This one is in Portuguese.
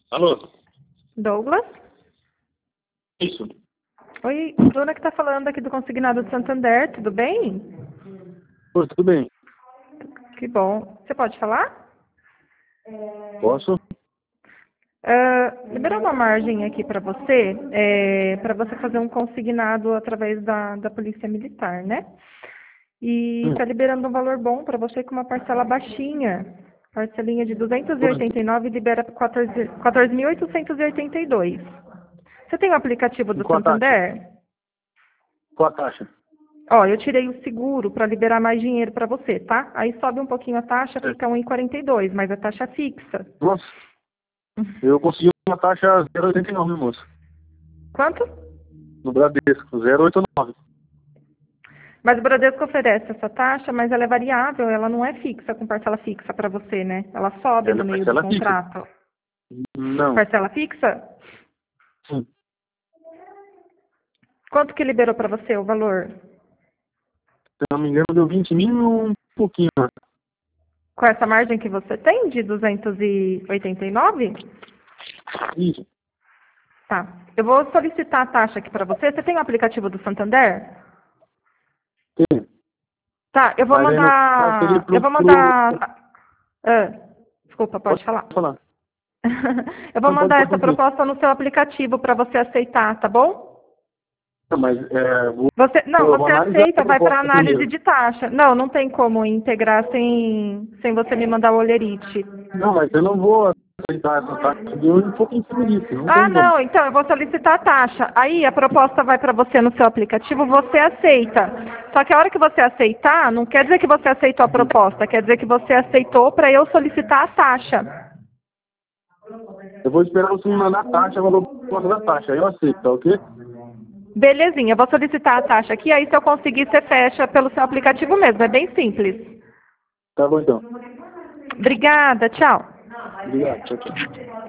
Alô? Douglas? Isso. Oi, Bruna que tá falando aqui do Consignado de Santander, tudo bem? Oi, tudo bem? Que bom. Você pode falar? Posso? Liberou uma margem aqui para você fazer um consignado através da Polícia Militar, né? E tá liberando um valor bom para você com uma parcela baixinha. Parcelinha de Quanto? 289 libera 14.882. Você tem o aplicativo E do qual a taxa? Santander? Qual a taxa? Ó, eu tirei o seguro para liberar mais dinheiro para você, tá? Aí sobe um pouquinho a taxa, É. fica 1,42, mas a taxa é fixa. Nossa, eu consegui uma taxa 0,89, moço. Quanto? No Bradesco, 0,89. Mas o Bradesco oferece essa taxa, mas ela é variável, ela não é fixa, com parcela fixa para você, né? Ela sobe Ela no é meio do parcela fixa? contrato. Não. Parcela fixa? Sim. Quanto que liberou para você o valor? Se não me engano, deu 20 mil e um pouquinho. Com essa margem que você tem de 289? Isso. Tá. Eu vou solicitar a taxa aqui para você. Você tem o aplicativo do Santander? Tem. Tá, eu vou Mas aí no caso seria mandar. Eu vou pro... mandar. Ah, desculpa, pode Pode falar. falar. Eu vou Não, mandar pode essa concluir. proposta no seu aplicativo para você aceitar, tá bom? Não, mas Não, eu vou você analisar a aceita, vai para proposta análise primeiro. de taxa. Não, não tem como integrar sem você me mandar o olerite. Não, mas eu não vou aceitar essa taxa de um pouco em cima disso. Não Ah, tem como. não, então eu vou solicitar a taxa. Aí a proposta vai para você no seu aplicativo, você aceita. Só que a hora que você aceitar, não quer dizer que você aceitou a proposta, quer dizer que você aceitou para eu solicitar a taxa. Eu vou esperar você me mandar a taxa, eu vou mandar a taxa. Aí eu aceito, tá ok? Belezinha, eu vou solicitar a taxa aqui, aí se eu conseguir, você fecha pelo seu aplicativo mesmo, é bem simples. Tá bom então. Obrigada, tchau. Obrigado. Tchau, tchau.